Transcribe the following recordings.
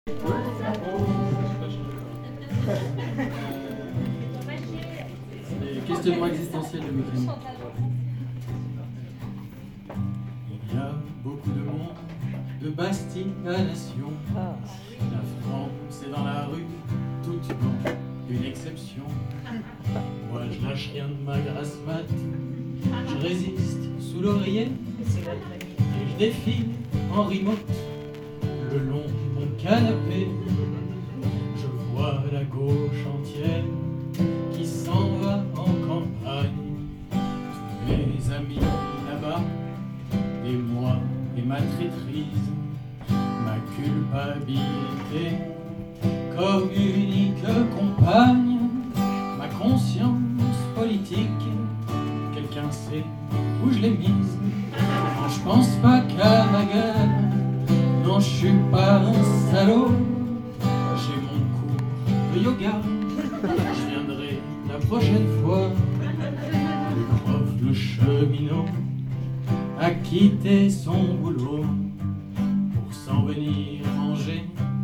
Les questionnements existentiels de Mécanique. Il y a beaucoup de monde, de Bastille à Nation. La France est dans la rue, toute non, une exception. Moi je lâche rien de ma grasse mat, je résiste sous l'oreiller et je défile en remote le long de mon canapé. Je vois la gauche entière qui s'en va en campagne. Tous mes amis là-bas, et moi et ma traîtrise, ma culpabilité comme unique compagne, ma conscience politique. Quelqu'un sait où je l'ai mise? Non, je pense pas qu'à ma gueule. Non, je suis pas un salaud. J'ai mon cours de yoga. Je viendrai la prochaine fois. Le prof, le cheminot, a quitté son boulot pour s'en venir manger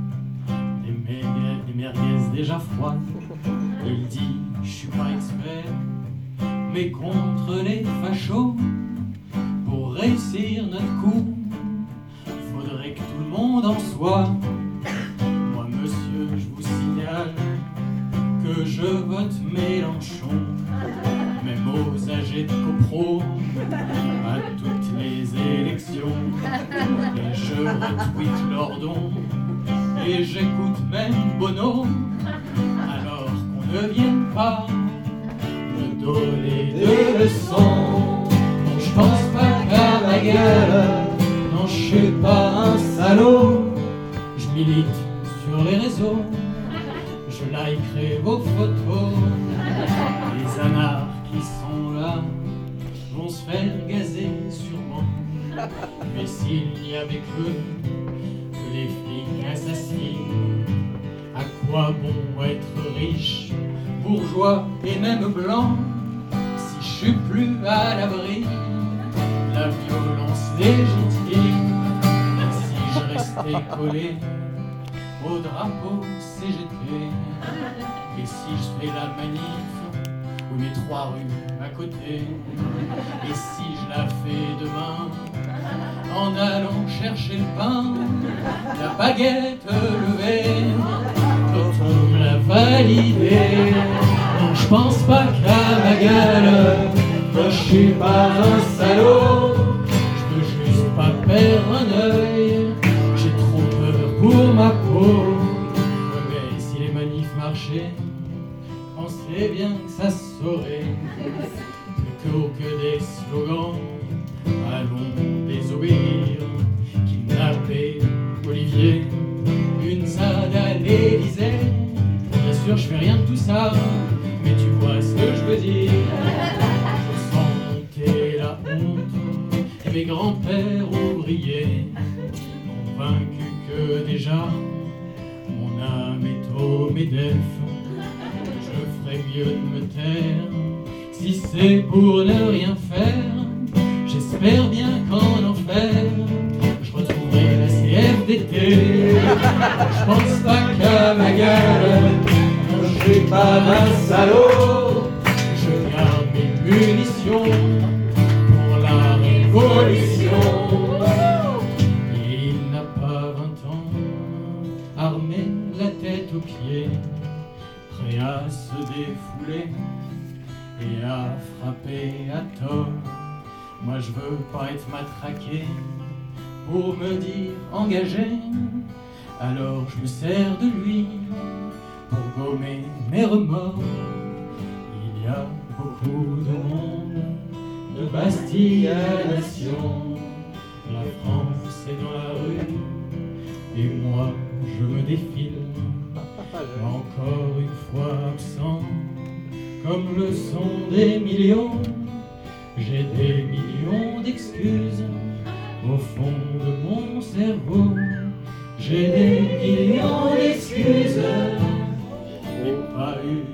des merguez déjà froides. Il dit, je suis pas expert, mais contre les fachos, pour réussir notre coup, faudrait que tout le monde en soit. Moi, monsieur, je vous signale que je vote Mélenchon, même aux âgés de copro, à toutes les élections. Et je retweet leurs dons, et j'écoute même Bono, alors qu'on ne vienne pas me donner de leçons. Non, je pense pas qu'à ma gueule, non, je suis pas un salaud. Je milite sur les réseaux, je likerai vos photos. Les anards qui sont là vont se faire gazer sûrement. Mais s'il n'y avait que les flics assassinent, à quoi bon être riche, bourgeois et même blanc, si je suis plus à l'abri de la violence légitime? Si je restais collé au drapeau CGT, et si je fais la manif ou mes 3 rues à côté, et si je la fais demain en allant chercher le pain, la baguette levée, quand on me l'a validé. Non, je pense pas qu'à ma gueule, non, je suis pas un salaud. Je veux juste pas perdre un œil, j'ai trop peur pour ma peau. Ouais, mais si les manifs marchaient, on sait bien que ça se saurait. Plutôt que des slogans, allons désobéir. Kidnapper Olivier, une ZAD à l'Élysée. Bien sûr, je fais rien de tout ça, mais tu vois ce que je veux dire. Je sens monter la honte, et mes grands-pères ouvriers n'ont vaincu que déjà mon âme est au MEDEF. Je ferais mieux de me taire si c'est pour ne rien faire. J'espère bien qu'en enfer je retrouverai la CFDT. Je pense pas qu'à ma gueule, non, je suis pas un salaud. Je garde mes munitions pour la révolution. Et il n'a pas 20 ans, armé la tête aux pieds, prêt à se défouler et à frapper à tort. Moi je veux pas être matraqué pour me dire engagé, alors je me sers de lui pour gommer mes remords. Il y a beaucoup de monde, de Bastille à Nation. La France est dans la rue et moi je me défile, encore une fois absent, comme le sont des millions. J'ai des millions d'excuses au fond de mon cerveau. J'ai des millions d'excuses, mais pas une